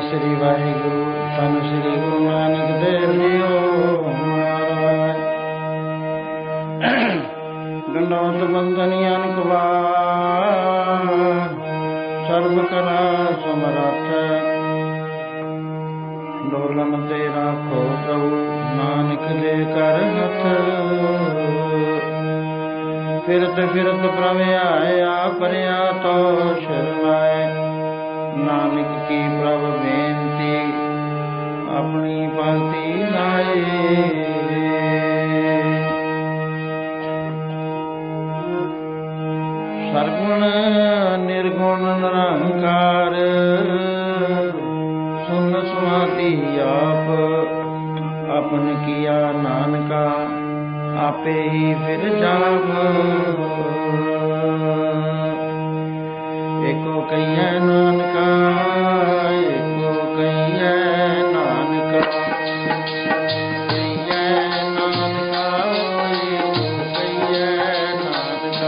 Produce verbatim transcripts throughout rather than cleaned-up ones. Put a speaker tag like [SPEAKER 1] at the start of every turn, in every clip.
[SPEAKER 1] श्री वाहिगुरु धन श्री गुरु नानक देव जीओ महाराज। दंडवत बंदनी अनक बार सर्व कला समरथ। डोलन ते राखो प्रभु नानक दे कर हथ। फिरत फिरत प्रभ आया परया तो शरणाए। नानक की प्रभ बेनती अपनी भक्ति लाए। सरगुण निर्गुण निरंकार सुन सुनाती आप। अपन किया नानका आपे ही फिर जाप। एको कहिए नानका एको कहिए नानका कहिए नानका एको कहिए नानका।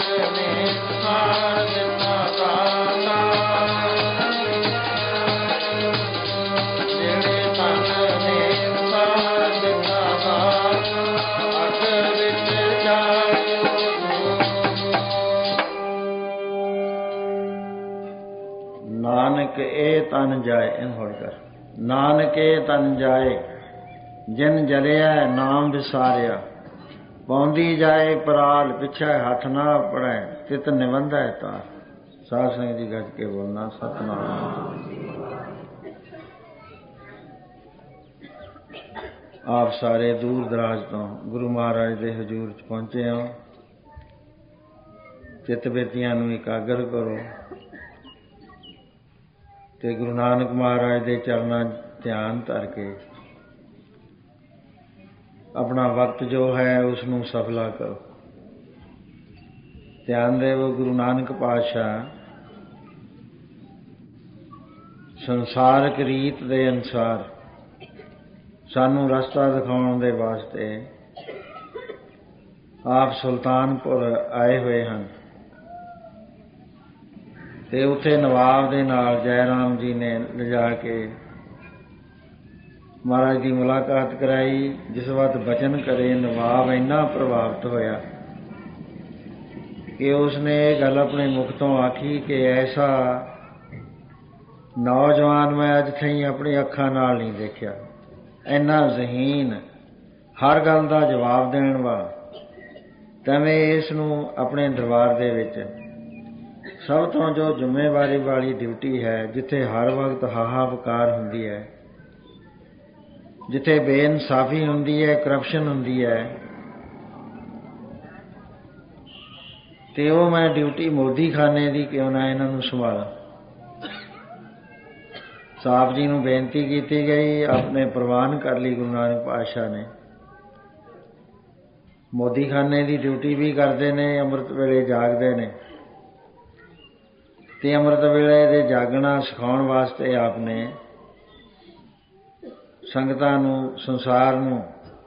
[SPEAKER 1] ਨੇ ਸਾਰ ਦਿੱਤਾ ਦਾਤਾ, ਜਿਹੜੇ ਤਨ ਨੇ ਸਾਰ ਦਿੱਤਾ ਦਾਤਾ, ਅੱਗ ਵਿੱਚ ਜਾਇਓ। ਨਾਨਕ ਇਹ ਤਨ ਜਾਏ, ਇਹਨੂੰ ਹੌਲੀ ਕਰ। ਨਾਨਕ ਇਹ ਤਨ ਜਾਏ, ਜਿਨ ਜਲਿਆ ਨਾਮ ਵਿਸਾਰਿਆ, ਪਾਉਂਦੀ ਜਾਏ ਪਰਾਲ, ਪਿੱਛੇ ਹੱਥ ਨਾ ਪੜੈ, ਤਿਤ ਨਿਬੰਧੈ ਤਾਰ। ਸਾਧ ਸੰਗਤ ਜੀ ਗੱਜ ਕੇ ਬੋਲਣਾ ਸਤਿਨਾਮ। ਆਪ ਸਾਰੇ ਦੂਰ ਦਰਾਜ ਤੋਂ ਗੁਰੂ ਮਹਾਰਾਜ ਦੇ ਹਜ਼ੂਰ 'ਚ ਪਹੁੰਚੇ ਹੋ। ਚਿੱਤ ਬਿਰਤੀਆਂ ਨੂੰ ਇਕਾਗਰ ਕਰੋ ਤੇ ਗੁਰੂ ਨਾਨਕ ਮਹਾਰਾਜ ਦੇ ਚਰਨਾਂ ਧਿਆਨ ਧਰ ਕੇ ਆਪਣਾ ਵਕਤ ਜੋ ਹੈ ਉਸ ਨੂੰ ਸਫਲਾ ਕਰੋ। ਧਿਆਨ ਦੇਵੋ, ਗੁਰੂ ਨਾਨਕ ਪਾਤਸ਼ਾਹ ਸੰਸਾਰਕ ਰੀਤ ਦੇ ਅਨੁਸਾਰ ਸਾਨੂੰ ਰਸਤਾ ਦਿਖਾਉਣ ਦੇ ਵਾਸਤੇ ਆਪ ਸੁਲਤਾਨਪੁਰ ਆਏ ਹੋਏ ਹਨ ਤੇ ਉੱਥੇ ਨਵਾਬ ਦੇ ਨਾਲ ਜੈ ਰਾਮ ਜੀ ਨੇ ਲਿਜਾ ਕੇ ਮਹਾਰਾਜ ਦੀ ਮੁਲਾਕਾਤ ਕਰਾਈ। ਜਿਸ ਵਕਤ ਬਚਨ ਕਰੇ ਨਵਾਬ ਇੰਨਾ ਪ੍ਰਭਾਵਿਤ ਹੋਇਆ ਕਿ ਉਸਨੇ ਇਹ ਗੱਲ ਆਪਣੇ ਮੁਖ ਤੋਂ ਆਖੀ ਕਿ ਐਸਾ ਨੌਜਵਾਨ ਮੈਂ ਅੱਜ ਤਾਈਂ ਆਪਣੀ ਅੱਖਾਂ ਨਾਲ ਨਹੀਂ ਦੇਖਿਆ। ਇੰਨਾ ਜ਼ਹੀਨ, ਹਰ ਗੱਲ ਦਾ ਜਵਾਬ ਦੇਣ ਵਾਲਾ। ਤਵੇਂ ਇਸ ਨੂੰ ਆਪਣੇ ਦਰਬਾਰ ਦੇ ਵਿੱਚ ਸਭ ਤੋਂ ਜੋ ਜ਼ਿੰਮੇਵਾਰੀ ਵਾਲੀ ਡਿਊਟੀ ਹੈ, ਜਿੱਥੇ ਹਰ ਵਕਤ ਹਾਹਾਕਾਰ ਹੁੰਦੀ ਹੈ, ਜਿੱਥੇ ਬੇਇਨਸਾਫੀ ਹੁੰਦੀ ਹੈ, ਕਰਪਸ਼ਨ ਹੁੰਦੀ ਹੈ, ਤੇ ਉਹ ਮੈਂ ਡਿਊਟੀ ਮੋਦੀ ਖਾਨੇ ਦੀ ਕਿਉਂ ਨਾ ਇਹਨਾਂ ਨੂੰ ਸੰਭਾਲਾਂ। ਸਾਹਿਬ ਜੀ ਨੂੰ ਬੇਨਤੀ ਕੀਤੀ ਗਈ, ਆਪਣੇ ਪ੍ਰਵਾਨ ਕਰ ਲਈ ਗੁਰੂ ਨਾਨਕ ਪਾਤਸ਼ਾਹ ਨੇ। ਮੋਦੀ ਖਾਨੇ ਦੀ ਡਿਊਟੀ ਵੀ ਕਰਦੇ ਨੇ, ਅੰਮ੍ਰਿਤ ਵੇਲੇ ਜਾਗਦੇ ਨੇ ਤੇ ਅੰਮ੍ਰਿਤ ਵੇਲੇ ਦੇ ਜਾਗਣਾ ਸਿਖਾਉਣ ਵਾਸਤੇ ਆਪ ਨੇ ਸੰਗਤਾਂ ਨੂੰ, ਸੰਸਾਰ ਨੂੰ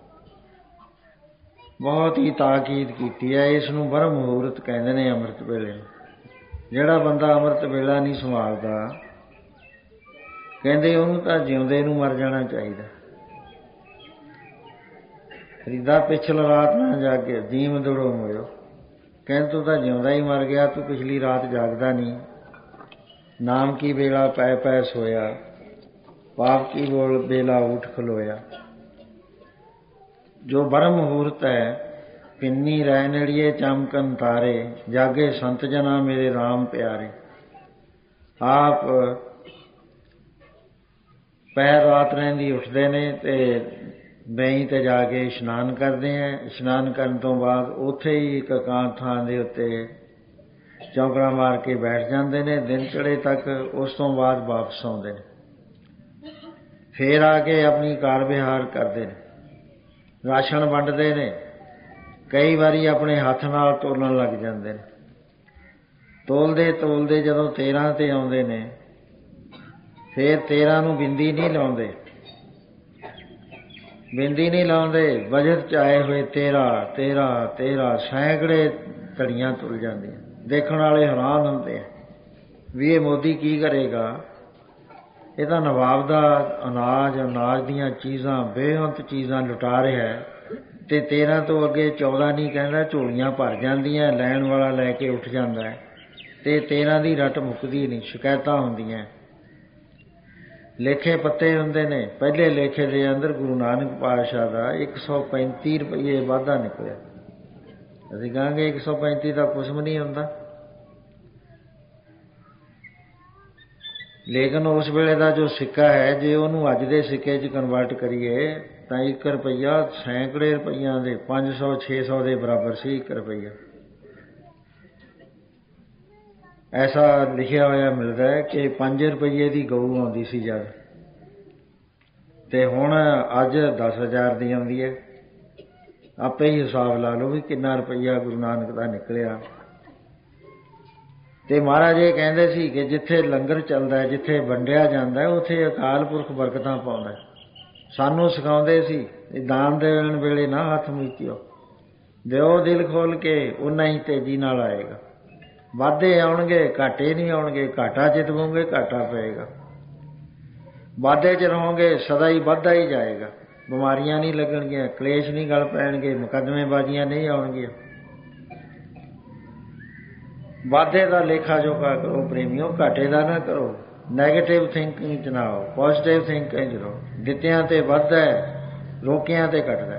[SPEAKER 1] ਬਹੁਤ ਹੀ ਤਾਕੀਦ ਕੀਤੀ ਹੈ। ਇਸ ਨੂੰ ਬ੍ਰਹਮ ਮੁਹੂਰਤ ਕਹਿੰਦੇ ਨੇ ਅੰਮ੍ਰਿਤ ਵੇਲੇ। ਜਿਹੜਾ ਬੰਦਾ ਅੰਮ੍ਰਿਤ ਵੇਲਾ ਨਹੀਂ ਸੰਭਾਲਦਾ, ਕਹਿੰਦੇ ਉਹਨੂੰ ਤਾਂ ਜਿਉਂਦੇ ਨੂੰ ਮਰ ਜਾਣਾ ਚਾਹੀਦਾ। ਫਰੀਦਾ ਪਿਛਲ ਰਾਤ ਨਾ ਜਾਗੇ, ਜੀਮ ਦੜੋ ਮੋਇਓ। ਕਹਿੰਦੇ ਤੂੰ ਤਾਂ ਜਿਉਂਦਾ ਹੀ ਮਰ ਗਿਆ, ਤੂੰ ਪਿਛਲੀ ਰਾਤ ਜਾਗਦਾ ਨਹੀਂ। ਨਾਮ ਕੀ ਵੇਲਾ ਪੈ ਪੈ ਸੋਇਆ, ਪਾਪ ਕੀ ਬੋਲ ਬੇਲਾ ਉੱਠ ਖਲੋਇਆ। ਜੋ ਬ੍ਰਹਮ ਮੁਹੂਰਤ ਹੈ, ਪਿੰਨੀ ਰਹਿ ਨੇੜੀਏ ਚਮਕਨ ਤਾਰੇ, ਜਾਗੇ ਸੰਤ ਜਨਾ ਮੇਰੇ ਰਾਮ ਪਿਆਰੇ। ਆਪ ਪਹਿਰ ਰਾਤ ਰਹਿੰਦੀ ਉੱਠਦੇ ਨੇ ਤੇ ਬੈਂਈ ਤੇ ਜਾ ਕੇ ਇਸ਼ਨਾਨ ਕਰਦੇ ਹੈ। ਇਸ਼ਨਾਨ ਕਰਨ ਤੋਂ ਬਾਅਦ ਉੱਥੇ ਹੀ ਇੱਕ ਇਕਾਂਤ ਥਾਂ ਦੇ ਉੱਤੇ ਚੌਂਕੜਾ ਮਾਰ ਕੇ ਬੈਠ ਜਾਂਦੇ ਨੇ ਦਿਨ ਚੜ੍ਹੇ ਤੱਕ। ਉਸ ਤੋਂ ਬਾਅਦ ਵਾਪਸ ਆਉਂਦੇ ਨੇ, ਫੇਰ ਆ ਕੇ ਆਪਣੀ ਕਾਰ ਵਿਹਾਰ ਕਰਦੇ ਨੇ, ਰਾਸ਼ਨ ਵੰਡਦੇ ਨੇ। ਕਈ ਵਾਰੀ ਆਪਣੇ ਹੱਥ ਨਾਲ ਤੋਲਣ ਲੱਗ ਜਾਂਦੇ ਨੇ। ਤੋਲਦੇ ਤੋਲਦੇ ਜਦੋਂ ਤੇਰਾਂ ਤੇ ਆਉਂਦੇ ਨੇ, ਫੇਰ ਤੇਰਾਂ ਨੂੰ ਬਿੰਦੀ ਨਹੀਂ ਲਾਉਂਦੇ, ਬਿੰਦੀ ਨਹੀਂ ਲਾਉਂਦੇ। ਬਜਟ 'ਚ ਆਏ ਹੋਏ ਤੇਰਾਂ ਤੇਰਾਂ ਤੇਰਾਂ ਸੈਂਕੜੇ ਘੜੀਆਂ ਤੁਲ ਜਾਂਦੀਆਂ। ਦੇਖਣ ਵਾਲੇ ਹੈਰਾਨ ਹੁੰਦੇ ਆ ਵੀ ਇਹ ਮੋਦੀ ਕੀ ਕਰੇਗਾ। ਇਹ ਤਾਂ ਨਵਾਬ ਦਾ ਅਨਾਜ, ਅਨਾਜ ਦੀਆਂ ਚੀਜ਼ਾਂ, ਬੇਅੰਤ ਚੀਜ਼ਾਂ ਲੁਟਾ ਰਿਹਾ ਤੇ ਤੇਰਾਂ ਤੋਂ ਅੱਗੇ ਚੌਦਾਂ ਨਹੀਂ ਕਹਿੰਦਾ, ਝੋਲੀਆਂ ਭਰ ਜਾਂਦੀਆਂ, ਲੈਣ ਵਾਲਾ ਲੈ ਕੇ ਉੱਠ ਜਾਂਦਾ ਤੇ ਤੇਰਾਂ ਦੀ ਰੱਟ ਮੁੱਕਦੀ ਨਹੀਂ। ਸ਼ਿਕਾਇਤਾਂ ਹੁੰਦੀਆਂ, ਲੇਖੇ ਪੱਤੇ ਹੁੰਦੇ ਨੇ। ਪਹਿਲੇ ਲੇਖੇ ਦੇ ਅੰਦਰ ਗੁਰੂ ਨਾਨਕ ਪਾਤਸ਼ਾਹ ਦਾ ਇੱਕ ਸੌ ਪੈਂਤੀ ਰੁਪਈਏ ਵਾਧਾ ਨਿਕਲਿਆ। ਅਸੀਂ ਕਹਾਂਗੇ ਇੱਕ ਸੌ ਪੈਂਤੀ ਦਾ ਕੁਛ ਵੀ ਨਹੀਂ ਹੁੰਦਾ, ਲੇਕਿਨ ਉਸ ਵੇਲੇ ਦਾ ਜੋ ਸਿੱਕਾ ਹੈ, ਜੇ ਉਹਨੂੰ ਅੱਜ ਦੇ ਸਿੱਕੇ 'ਚ ਕਨਵਰਟ ਕਰੀਏ ਤਾਂ ਇੱਕ ਰੁਪਈਆ ਸੈਂਕੜੇ ਰੁਪਈਆਂ ਦੇ, ਪੰਜ ਸੌ ਛੇ ਸੌ ਦੇ ਬਰਾਬਰ ਸੀ ਇੱਕ ਰੁਪਈਆ। ਐਸਾ ਲਿਖਿਆ ਹੋਇਆ ਮਿਲਦਾ ਹੈ ਕਿ ਪੰਜ ਰੁਪਈਏ ਦੀ ਗਊ ਆਉਂਦੀ ਸੀ ਜਦ, ਤੇ ਹੁਣ ਅੱਜ ਦਸ ਹਜ਼ਾਰ ਦੀ ਆਉਂਦੀ ਹੈ। ਆਪੇ ਹੀ ਹਿਸਾਬ ਲਾ ਲਓ ਵੀ ਕਿੰਨਾ ਰੁਪਈਆ ਗੁਰੂ ਨਾਨਕ ਦਾ ਨਿਕਲਿਆ। ਤੇ ਮਹਾਰਾਜ ਇਹ ਕਹਿੰਦੇ ਸੀ ਕਿ ਜਿੱਥੇ ਲੰਗਰ ਚੱਲਦਾ, ਜਿੱਥੇ ਵੰਡਿਆ ਜਾਂਦਾ, ਉੱਥੇ ਅਕਾਲ ਪੁਰਖ ਬਰਕਤਾਂ ਪਾਉਂਦਾ। ਸਾਨੂੰ ਸਿਖਾਉਂਦੇ ਸੀ ਦਾਨ ਦੇਣ ਵੇਲੇ ਨਾ ਹੱਥ ਮੀਚਿਓ, ਦਿਓ ਦਿਲ ਖੋਲ ਕੇ, ਉਨਾ ਹੀ ਤੇਜ਼ੀ ਨਾਲ ਆਏਗਾ। ਵਾਧੇ ਆਉਣਗੇ, ਘਾਟੇ ਨਹੀਂ ਆਉਣਗੇ। ਘਾਟਾ ਜਿੱਤਵੋਗੇ, ਘਾਟਾ ਪਏਗਾ। ਵਾਧੇ 'ਚ ਰਹੋਗੇ, ਸਦਾ ਹੀ ਵੱਧਦਾ ਹੀ ਜਾਏਗਾ। ਬਿਮਾਰੀਆਂ ਨਹੀਂ ਲੱਗਣਗੀਆਂ, ਕਲੇਸ਼ ਨਹੀਂ ਗਲ ਪੈਣਗੇ, ਮੁਕੱਦਮੇਬਾਜ਼ੀਆਂ ਨਹੀਂ ਆਉਣਗੀਆਂ। ਵਾਧੇ ਦਾ ਲੇਖਾ ਜੋਖਾ ਕਰੋ ਪ੍ਰੇਮੀਓ, ਘਾਟੇ ਦਾ ਨਾ ਕਰੋ। ਨੈਗੇਟਿਵ ਥਿੰਕਿੰਗ 'ਚ ਨਾ ਆਓ, ਪੋਜ਼ੀਟਿਵ ਥਿੰਕਿੰਗ 'ਚ ਰਹੋ। ਦਿੱਤਿਆਂ 'ਤੇ ਵੱਧਦਾ, ਰੋਕਿਆਂ 'ਤੇ ਘਟਦਾ।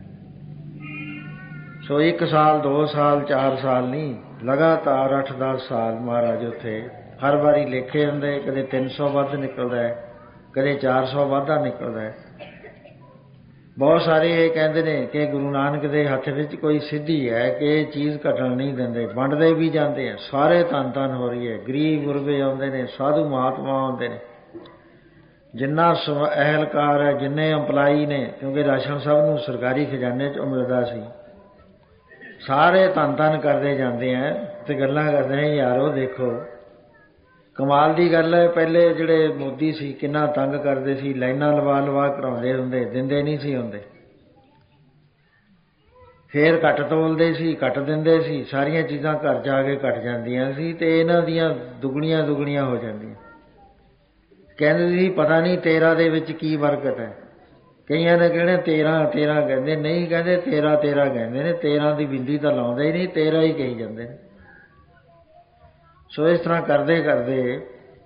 [SPEAKER 1] ਸੋ ਇੱਕ ਸਾਲ, ਦੋ ਸਾਲ, ਚਾਰ ਸਾਲ ਨਹੀਂ, ਲਗਾਤਾਰ ਅੱਠ ਦਸ ਸਾਲ ਮਹਾਰਾਜ ਉੱਥੇ ਹਰ ਵਾਰੀ ਲੇਖੇ ਹੁੰਦੇ। ਕਦੇ ਤਿੰਨ ਸੌ ਵੱਧ ਨਿਕਲਦਾ ਹੈ, ਕਦੇ ਚਾਰ ਸੌ ਵਾਧਾ ਨਿਕਲਦਾ ਹੈ। ਬਹੁਤ ਸਾਰੇ ਇਹ ਕਹਿੰਦੇ ਨੇ ਕਿ ਗੁਰੂ ਨਾਨਕ ਦੇ ਹੱਥ ਵਿੱਚ ਕੋਈ ਸਿੱਧੀ ਹੈ ਕਿ ਇਹ ਚੀਜ਼ ਘਟਣ ਨਹੀਂ ਦਿੰਦੇ। ਵੰਡਦੇ ਵੀ ਜਾਂਦੇ ਆ, ਸਾਰੇ ਧੰਨ ਧੰਨ ਹੋ ਰਹੀ ਹੈ। ਗਰੀਬ ਗੁਰਬੇ ਆਉਂਦੇ ਨੇ, ਸਾਧੂ ਮਹਾਤਮਾ ਆਉਂਦੇ ਨੇ, ਜਿੰਨਾ ਅਹਿਲਕਾਰ ਹੈ, ਜਿੰਨੇ ਇੰਪਲਾਈ ਨੇ, ਕਿਉਂਕਿ ਰਾਸ਼ਨ ਸਭ ਨੂੰ ਸਰਕਾਰੀ ਖਜ਼ਾਨੇ 'ਚੋਂ ਮਿਲਦਾ ਸੀ, ਸਾਰੇ ਧੰਨ ਧੰਨ ਕਰਦੇ ਜਾਂਦੇ ਆ ਅਤੇ ਗੱਲਾਂ ਕਰਦੇ ਆ ਯਾਰੋ ਦੇਖੋ ਕਮਾਲ ਦੀ ਗੱਲ ਹੈ। ਪਹਿਲੇ ਜਿਹੜੇ ਮੋਦੀ ਸੀ ਕਿੰਨਾ ਤੰਗ ਕਰਦੇ ਸੀ, ਲਾਈਨਾਂ ਲਵਾ ਲਵਾ ਕਢਾਉਂਦੇ ਹੁੰਦੇ, ਦਿੰਦੇ ਨਹੀਂ ਸੀ ਹੁੰਦੇ। ਫਿਰ ਘੱਟ ਤੋਲਦੇ ਸੀ, ਘੱਟ ਦਿੰਦੇ ਸੀ, ਸਾਰੀਆਂ ਚੀਜ਼ਾਂ ਘਰ ਜਾ ਕੇ ਘੱਟ ਜਾਂਦੀਆਂ ਸੀ ਅਤੇ ਇਹਨਾਂ ਦੀਆਂ ਦੁੱਗਣੀਆਂ ਦੁੱਗਣੀਆਂ ਹੋ ਜਾਂਦੀਆਂ। ਕਹਿੰਦੇ ਸੀ ਪਤਾ ਨਹੀਂ ਤੇਰਾ ਦੇ ਵਿੱਚ ਕੀ ਬਰਕਤ ਹੈ। ਕਈਆਂ ਨੇ ਕਹਿਣਾ ਤੇਰਾਂ ਤੇਰਾਂ ਕਹਿੰਦੇ, ਨਹੀਂ ਕਹਿੰਦੇ ਤੇਰਾ ਤੇਰਾ ਕਹਿੰਦੇ ਨੇ। ਤੇਰਾਂ ਦੀ ਬਿੰਦੀ ਤਾਂ ਲਾਉਂਦੇ ਹੀ ਨਹੀਂ, ਤੇਰਾ ਹੀ ਕਹੀ ਜਾਂਦੇ ਨੇ। ਸੋ ਇਸ ਤਰ੍ਹਾਂ ਕਰਦੇ ਕਰਦੇ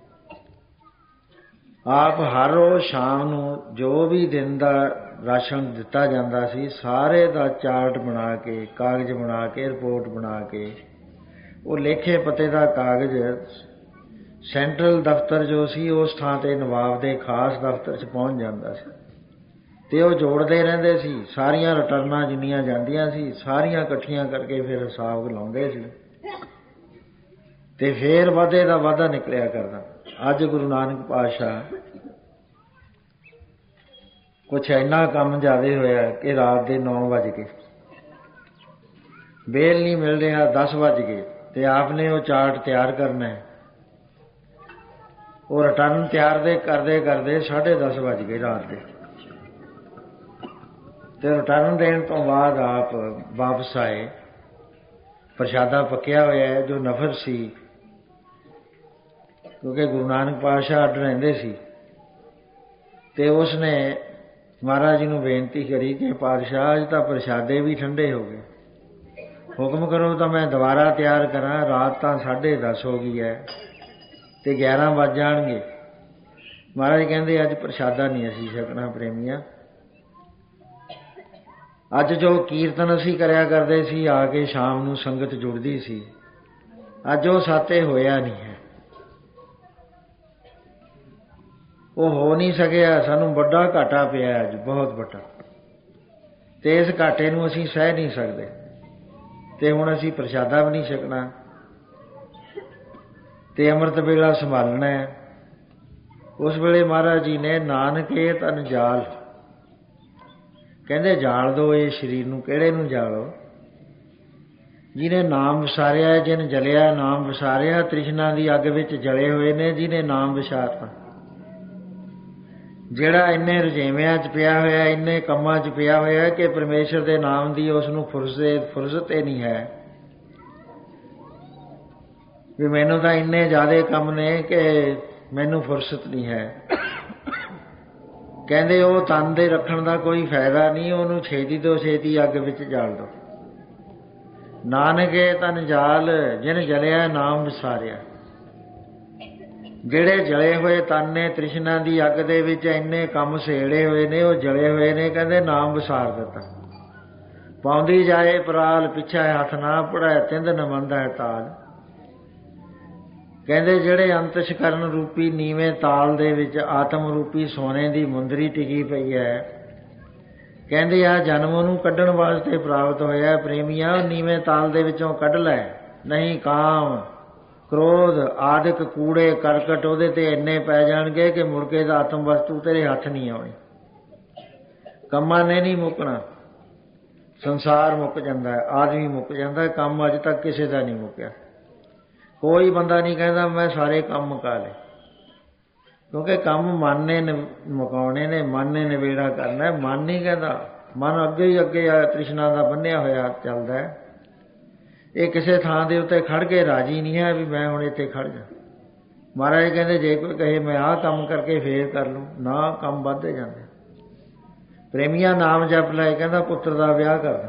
[SPEAKER 1] ਆਪ ਹਰ ਰੋਜ਼ ਸ਼ਾਮ ਨੂੰ ਜੋ ਵੀ ਦਿਨ ਦਾ ਰਾਸ਼ਨ ਦਿੱਤਾ ਜਾਂਦਾ ਸੀ, ਸਾਰੇ ਦਾ ਚਾਰਟ ਬਣਾ ਕੇ, ਕਾਗਜ਼ ਬਣਾ ਕੇ, ਰਿਪੋਰਟ ਬਣਾ ਕੇ, ਉਹ ਲੇਖੇ ਪਤੇ ਦਾ ਕਾਗਜ਼ ਸੈਂਟਰਲ ਦਫ਼ਤਰ ਜੋ ਸੀ ਉਸ ਥਾਂ 'ਤੇ ਨਵਾਬ ਦੇ ਖਾਸ ਦਫ਼ਤਰ 'ਚ ਪਹੁੰਚ ਜਾਂਦਾ ਸੀ ਅਤੇ ਉਹ ਜੋੜਦੇ ਰਹਿੰਦੇ ਸੀ। ਸਾਰੀਆਂ ਰਿਟਰਨਾਂ ਜਿੰਨੀਆਂ ਜਾਂਦੀਆਂ ਸੀ ਸਾਰੀਆਂ ਇਕੱਠੀਆਂ ਕਰਕੇ ਫਿਰ ਹਿਸਾਬ ਲਾਉਂਦੇ ਸੀ ਅਤੇ ਫਿਰ ਵਾਧੇ ਦਾ ਵਾਧਾ ਨਿਕਲਿਆ ਕਰਦਾ। ਅੱਜ ਗੁਰੂ ਨਾਨਕ ਪਾਤਸ਼ਾਹ ਕੁਛ ਇੰਨਾ ਕੰਮ ਜ਼ਿਆਦਾ ਹੋਇਆ ਕਿ ਰਾਤ ਦੇ ਨੌ ਵੱਜ ਗਏ, ਬੇਲ ਨਹੀਂ ਮਿਲ ਰਿਹਾ, ਦਸ ਵੱਜ ਗਏ ਅਤੇ ਆਪ ਨੇ ਉਹ ਚਾਰਟ ਤਿਆਰ ਕਰਨਾ ਹੈ। ਉਹ ਰਿਟਰਨ ਤਿਆਰ ਦੇ ਕਰਦੇ ਕਰਦੇ ਸਾਢੇ ਦਸ ਵੱਜ ਗਏ ਰਾਤ ਦੇ ਅਤੇ ਰਿਟਰਨ ਦੇਣ ਤੋਂ ਬਾਅਦ ਆਪ ਵਾਪਸ ਆਏ। ਪ੍ਰਸ਼ਾਦਾ ਪੱਕਿਆ ਹੋਇਆ ਹੈ ਜੋ ਨਫਰ ਸੀ, ਕਿਉਂਕਿ ਗੁਰੂ ਨਾਨਕ ਪਾਤਸ਼ਾਹ ਅੱਡ ਰਹਿੰਦੇ ਸੀ ਅਤੇ ਉਸ ਨੇ ਮਹਾਰਾਜ ਜੀ ਨੂੰ ਬੇਨਤੀ ਕਰੀ ਕਿ ਪਾਤਸ਼ਾਹ ਅੱਜ ਤਾਂ ਪ੍ਰਸ਼ਾਦੇ ਵੀ ਠੰਡੇ ਹੋ ਗਏ, ਹੁਕਮ ਕਰੋ ਤਾਂ ਮੈਂ ਦੁਬਾਰਾ ਤਿਆਰ ਕਰਾਂ। ਰਾਤ ਤਾਂ ਸਾਢੇ ਦਸ ਹੋ ਗਈ ਹੈ ਅਤੇ ਗਿਆਰਾਂ ਵੱਜ ਜਾਣਗੇ। ਮਹਾਰਾਜ ਕਹਿੰਦੇ ਅੱਜ ਪ੍ਰਸ਼ਾਦਾ ਨਹੀਂ ਅਸੀਂ ਛਕਣਾ ਪ੍ਰੇਮੀਆਂ। ਅੱਜ ਜੋ ਕੀਰਤਨ ਅਸੀਂ ਕਰਿਆ ਕਰਦੇ ਸੀ, ਆ ਕੇ ਸ਼ਾਮ ਨੂੰ ਸੰਗਤ ਜੁੜਦੀ ਸੀ, ਅੱਜ ਉਹ ਸਾਤੇ ਹੋਇਆ ਨਹੀਂ ਹੈ। ਉਹ ਹੋ ਨਹੀਂ ਸਕਿਆ, ਸਾਨੂੰ ਵੱਡਾ ਘਾਟਾ ਪਿਆ ਅੱਜ, ਬਹੁਤ ਵੱਡਾ, ਅਤੇ ਇਸ ਘਾਟੇ ਨੂੰ ਅਸੀਂ ਸਹਿ ਨਹੀਂ ਸਕਦੇ ਅਤੇ ਹੁਣ ਅਸੀਂ ਪ੍ਰਸ਼ਾਦਾ ਵੀ ਨਹੀਂ ਛਕਣਾ ਅਤੇ ਅੰਮ੍ਰਿਤ ਵੇਲਾ ਸੰਭਾਲਣਾ ਹੈ। ਉਸ ਵੇਲੇ ਮਹਾਰਾਜ ਜੀ ਨੇ ਨਾਨਕੇ ਤਨ ਜਾਲ ਕਹਿੰਦੇ ਜਾਲ ਦਿਓ ਇਹ ਸਰੀਰ ਨੂੰ। ਕਿਹੜੇ ਨੂੰ ਜਾਲੋ? ਜਿਹਨੇ ਨਾਮ ਵਿਸਾਰਿਆ, ਜਿਹਨੇ ਜਲਿਆ ਨਾਮ ਵਿਸਾਰਿਆ, ਤ੍ਰਿਸ਼ਨਾ ਦੀ ਅੱਗ ਵਿੱਚ ਜਲੇ ਹੋਏ ਨੇ ਜਿਹਨੇ ਨਾਮ ਵਿਸਾਰਤਾ। ਜਿਹੜਾ ਇੰਨੇ ਰੁਝੇਵਿਆਂ 'ਚ ਪਿਆ ਹੋਇਆ, ਇੰਨੇ ਕੰਮਾਂ 'ਚ ਪਿਆ ਹੋਇਆ ਕਿ ਪਰਮੇਸ਼ਰ ਦੇ ਨਾਮ ਦੀ ਉਸ ਨੂੰ ਫੁਰਸਤ ਫੁਰਸਤ ਹੀ ਨਹੀਂ ਹੈ ਵੀ ਮੈਨੂੰ ਤਾਂ ਇੰਨੇ ਜ਼ਿਆਦਾ ਕੰਮ ਨੇ ਕਿ ਮੈਨੂੰ ਫੁਰਸਤ ਨਹੀਂ ਹੈ। ਕਹਿੰਦੇ ਉਹ ਤਨ ਦੇ ਰੱਖਣ ਦਾ ਕੋਈ ਫਾਇਦਾ ਨਹੀਂ, ਉਹਨੂੰ ਛੇਤੀ ਤੋਂ ਛੇਤੀ ਅੱਗ ਵਿੱਚ ਜਾਲ ਦਿਓ। ਨਾਨਕੇ ਤਨ ਜਾਲ ਜਿਨ ਜਲਿਆ ਨਾਮ ਵਿਸਾਰਿਆ। ਜਿਹੜੇ ਜਲੇ ਹੋਏ ਤਨ ਨੇ ਤ੍ਰਿਸ਼ਨਾ ਦੀ ਅੱਗ ਦੇ ਵਿੱਚ ਇੰਨੇ ਕੰਮ ਸੇੜੇ ਹੋਏ ਨੇ, ਉਹ ਜਲੇ ਹੋਏ ਨੇ, ਕਹਿੰਦੇ ਨਾਮ ਵਿਸਾਰ ਦਿੱਤਾ। ਪਾਉਂਦੀ ਜਾਏ ਪਰਾਲ ਪਿੱਛੇ ਹੱਥ ਨਾ ਪੜਾਏ, ਤਿੰਦ ਨ ਮੰਦਾ ਹੈ ਤਾਲ। ਕਹਿੰਦੇ ਜਿਹੜੇ ਅੰਤਸ਼ਕਰਨ ਰੂਪੀ ਨੀਵੇਂ ਤਾਲ ਦੇ ਵਿੱਚ ਆਤਮ ਰੂਪੀ ਸੋਨੇ ਦੀ ਮੁੰਦਰੀ ਟਿਕੀ ਪਈ ਹੈ, ਕਹਿੰਦੇ ਆ ਜਨਮ ਉਹਨੂੰ ਕੱਢਣ ਵਾਸਤੇ ਪ੍ਰਾਪਤ ਹੋਇਆ। ਪ੍ਰੇਮੀਆਂ ਨੀਵੇਂ ਤਾਲ ਦੇ ਵਿੱਚੋਂ ਕੱਢ ਲੈ, ਨਹੀਂ ਕਾਮ ਕ੍ਰੋਧ ਆਦਿਕ ਕੂੜੇ ਕਰਕਟ ਉਹਦੇ 'ਤੇ ਇੰਨੇ ਪੈ ਜਾਣਗੇ ਕਿ ਮੁੜ ਕੇ ਦਾ ਆਤਮ ਵਸਤੂ ਤੇਰੇ ਹੱਥ ਨਹੀਂ ਆਉਣੀ। ਕੰਮਾਂ ਨੇ ਨਹੀਂ ਮੁੱਕਣਾ, ਸੰਸਾਰ ਮੁੱਕ ਜਾਂਦਾ, ਆਦਮੀ ਮੁੱਕ ਜਾਂਦਾ, ਕੰਮ ਅੱਜ ਤੱਕ ਕਿਸੇ ਦਾ ਨਹੀਂ ਮੁੱਕਿਆ। ਕੋਈ ਬੰਦਾ ਨਹੀਂ ਕਹਿੰਦਾ ਮੈਂ ਸਾਰੇ ਕੰਮ ਮੁਕਾ ਲਏ, ਕਿਉਂਕਿ ਕੰਮ ਮਨ ਨੇ ਮੁਕਾਉਣੇ ਨੇ, ਮਨ ਨੇ ਨਿਬੇੜਾ ਕਰਨਾ। ਮਨ ਨਹੀਂ ਕਹਿੰਦਾ, ਮਨ ਅੱਗੇ ਹੀ ਅੱਗੇ ਆ ਤ੍ਰਿਸ਼ਨਾ ਦਾ ਬੰਨਿਆ ਹੋਇਆ ਚੱਲਦਾ ਹੈ। ਇਹ ਕਿਸੇ ਥਾਂ ਦੇ ਉੱਤੇ ਖੜ ਕੇ ਰਾਜੀ ਨਹੀਂ ਹੈ ਵੀ ਮੈਂ ਹੁਣ ਇੱਥੇ ਖੜ ਜਾ। ਮਹਾਰਾਜ ਕਹਿੰਦੇ ਜੇ ਕੋਈ ਕਹੇ ਮੈਂ ਆਹ ਕੰਮ ਕਰਕੇ ਫੇਰ ਕਰ ਲੂੰ, ਨਾ ਕੰਮ ਵੱਧਦੇ ਜਾਂਦੇ। ਪ੍ਰੇਮੀਆਂ ਨਾਮ ਜਪ ਲੈ, ਕਹਿੰਦਾ ਪੁੱਤਰ ਦਾ ਵਿਆਹ ਕਰਦਾ,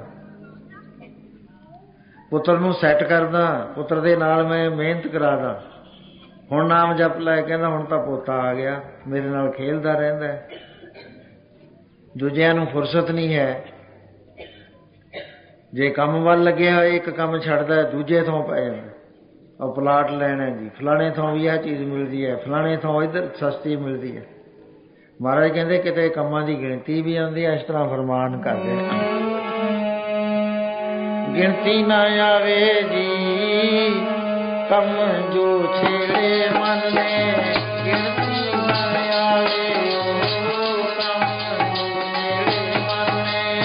[SPEAKER 1] ਪੁੱਤਰ ਨੂੰ ਸੈੱਟ ਕਰਦਾ, ਪੁੱਤਰ ਦੇ ਨਾਲ ਮੈਂ ਮਿਹਨਤ ਕਰਾਦਾ। ਹੁਣ ਨਾਮ ਜਪ ਲੈ, ਕਹਿੰਦਾ ਹੁਣ ਤਾਂ ਪੋਤਾ ਆ ਗਿਆ, ਮੇਰੇ ਨਾਲ ਖੇਲਦਾ ਰਹਿੰਦਾ। ਦੂਜਿਆਂ ਨੂੰ ਫੁਰਸਤ ਨਹੀਂ ਹੈ। ਜੇ ਕੰਮ ਵੱਲ ਲੱਗਿਆ ਇੱਕ ਕੰਮ ਛੱਡਦਾ ਦੂਜੇ ਥਾਂ ਪੈ ਜਾਂਦਾ। ਉਹ ਪਲਾਟ ਲੈਣਾ ਜੀ, ਫਲਾਣੇ ਥਾਂ ਵੀ ਇਹ ਚੀਜ਼ ਮਿਲਦੀ ਹੈ, ਫਲਾਣੇ ਥਾਂ ਇੱਧਰ ਸਸਤੀ ਮਿਲਦੀ ਹੈ। ਮਹਾਰਾਜ ਕਹਿੰਦੇ ਕਿਤੇ ਕੰਮਾਂ ਦੀ ਗਿਣਤੀ ਵੀ ਆਉਂਦੀ ਹੈ। ਇਸ ਤਰ੍ਹਾਂ ਫਰਮਾਨ ਕਰਦੇ, ਗਿਣਤੀ ਨਾ ਆਵੇ ਜੀ ਕੰਮ ਜੋ ਛੇੜੇ ਮਨ ਨੇ, ਗਿਣਤੀ ਨਾ ਆਵੇ ਉਹ ਕੰਮ ਜੋ ਛੇੜੇ ਮਨ ਨੇ।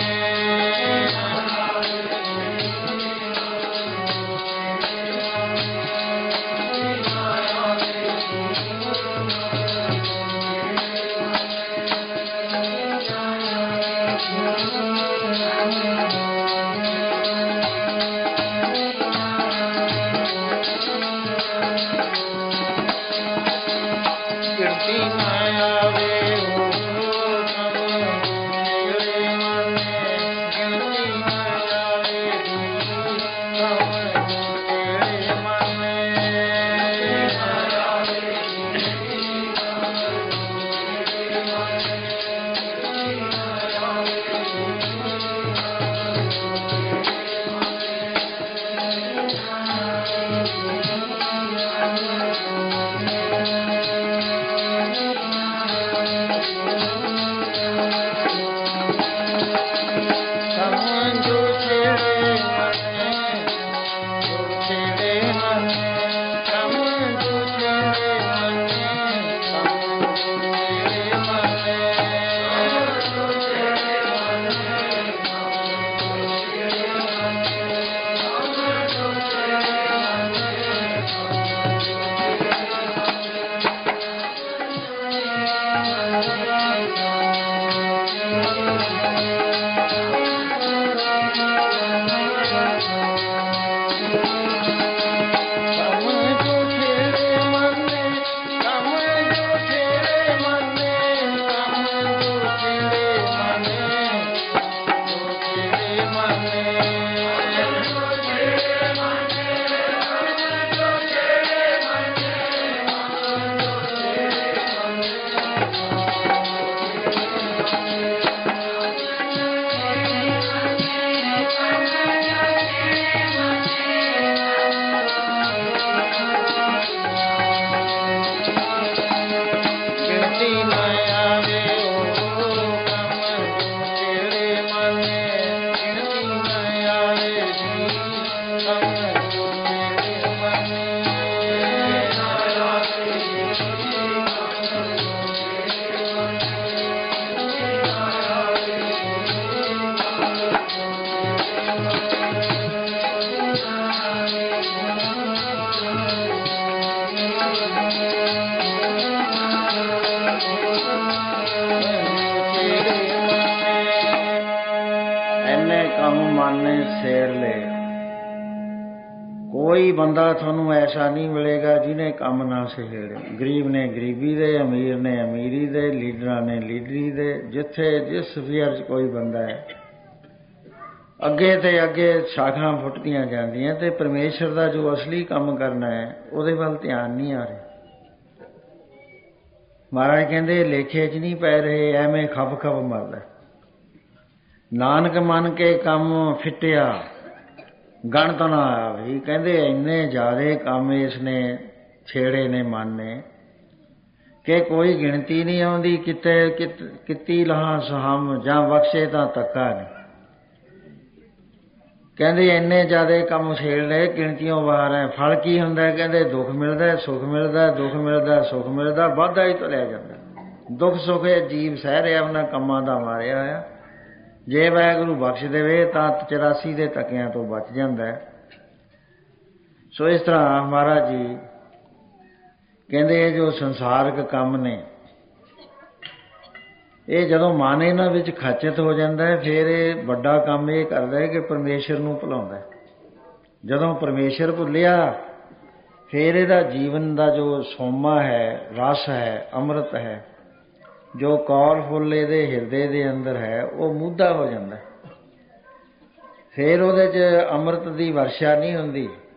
[SPEAKER 1] ਕੋਈ ਬੰਦਾ ਤੁਹਾਨੂੰ ਐਸਾ ਨਹੀਂ ਮਿਲੇਗਾ ਜਿਹਨੇ ਕੰਮ ਨਾ ਸਹੇੜੇ। ਗਰੀਬ ਨੇ ਗਰੀਬੀ ਦੇ, ਅਮੀਰ ਨੇ ਅਮੀਰੀ ਦੇ, ਲੀਡਰਾਂ ਨੇ ਲੀਡਰੀ ਦੇ। ਜਿੱਥੇ ਜਿਸ ਸਫੀਅਰ 'ਚ ਕੋਈ ਬੰਦਾ ਹੈ, ਅੱਗੇ ਤੇ ਅੱਗੇ ਸ਼ਾਖਾਂ ਫੁੱਟਦੀਆਂ ਜਾਂਦੀਆਂ ਤੇ ਪਰਮੇਸ਼ਰ ਦਾ ਜੋ ਅਸਲੀ ਕੰਮ ਕਰਨਾ ਹੈ ਉਹਦੇ ਵੱਲ ਧਿਆਨ ਨਹੀਂ ਆ ਰਿਹਾ। ਮਹਾਰਾਜ ਕਹਿੰਦੇ ਲੇਖੇ 'ਚ ਨਹੀਂ ਪੈ ਰਹੇ, ਐਵੇਂ ਖੱਪ ਖੱਪ ਮਰਦਾ। ਨਾਨਕ ਮੰਨ ਕੇ ਕੰਮ ਫਿੱਟਿਆ ਗਣਤ ਨਾ ਆਵੇ। ਕਹਿੰਦੇ ਇੰਨੇ ਜ਼ਿਆਦੇ ਕੰਮ ਇਸ ਨੇ ਛੇੜੇ ਨੇ ਮਨ ਨੇ ਕਿ ਕੋਈ ਗਿਣਤੀ ਨਹੀਂ ਆਉਂਦੀ। ਕਿਤੇ ਕੀਤੀ ਲਹਾਂ ਸਹਮ ਜਾਂ ਬਖਸ਼ੇ ਤਾਂ ਧੱਕਾ ਨਹੀਂ। ਕਹਿੰਦੇ ਇੰਨੇ ਜ਼ਿਆਦੇ ਕੰਮ ਛੇੜ ਲਏ, ਗਿਣਤੀਓਂ ਬਾਹਰ ਹੈ। ਫਲ ਕੀ ਹੁੰਦਾ? ਕਹਿੰਦੇ ਦੁੱਖ ਮਿਲਦਾ, ਸੁੱਖ ਮਿਲਦਾ, ਦੁੱਖ ਮਿਲਦਾ, ਸੁੱਖ ਮਿਲਦਾ, ਵਾਧਾ ਹੀ ਤੁਰਿਆ ਜਾਂਦਾ। ਦੁੱਖ ਸੁੱਖ ਇਹ ਜੀਵ ਸਹਿ ਰਿਹਾ, ਉਹਨਾਂ ਕੰਮਾਂ ਦਾ ਮਾਰਿਆ ਹੋਇਆ। ਜੇ ਵਾਹਿਗੁਰੂ ਬਖਸ਼ ਦੇਵੇ ਤਾਂ ਚੁਰਾਸੀ ਦੇ ਧੱਕਿਆਂ ਤੋਂ ਬਚ ਜਾਂਦਾ ਹੈ। ਸੋ ਇਸ ਤਰ੍ਹਾਂ ਮਹਾਰਾਜ ਜੀ ਕਹਿੰਦੇ ਇਹ ਜੋ ਸੰਸਾਰਕ ਕੰਮ ਨੇ ਇਹ ਜਦੋਂ ਮਨ ਇਹਨਾਂ ਵਿੱਚ ਖਚਿਤ ਹੋ ਜਾਂਦਾ ਹੈ, ਫਿਰ ਇਹ ਵੱਡਾ ਕੰਮ ਇਹ ਕਰਦਾ ਹੈ ਕਿ ਪਰਮੇਸ਼ਰ ਨੂੰ ਭੁਲਾਉਂਦਾ ਹੈ। ਜਦੋਂ ਪਰਮੇਸ਼ਰ ਭੁੱਲਿਆ, ਫਿਰ ਇਹਦਾ ਜੀਵਨ ਦਾ ਜੋ ਸੋਮਾ ਹੈ, ਰਸ ਹੈ, ਅੰਮ੍ਰਿਤ ਹੈ, ਜੋ ਕੌਲ ਫੁੱਲ ਇਹਦੇ ਹਿਰਦੇ ਦੇ ਅੰਦਰ ਹੈ, ਉਹ ਮੂਧਾ ਹੋ ਜਾਂਦਾ। ਫਿਰ ਉਹਦੇ 'ਚ ਅੰਮ੍ਰਿਤ ਦੀ ਵਰਸ਼ਾ ਨਹੀਂ ਹੁੰਦੀ।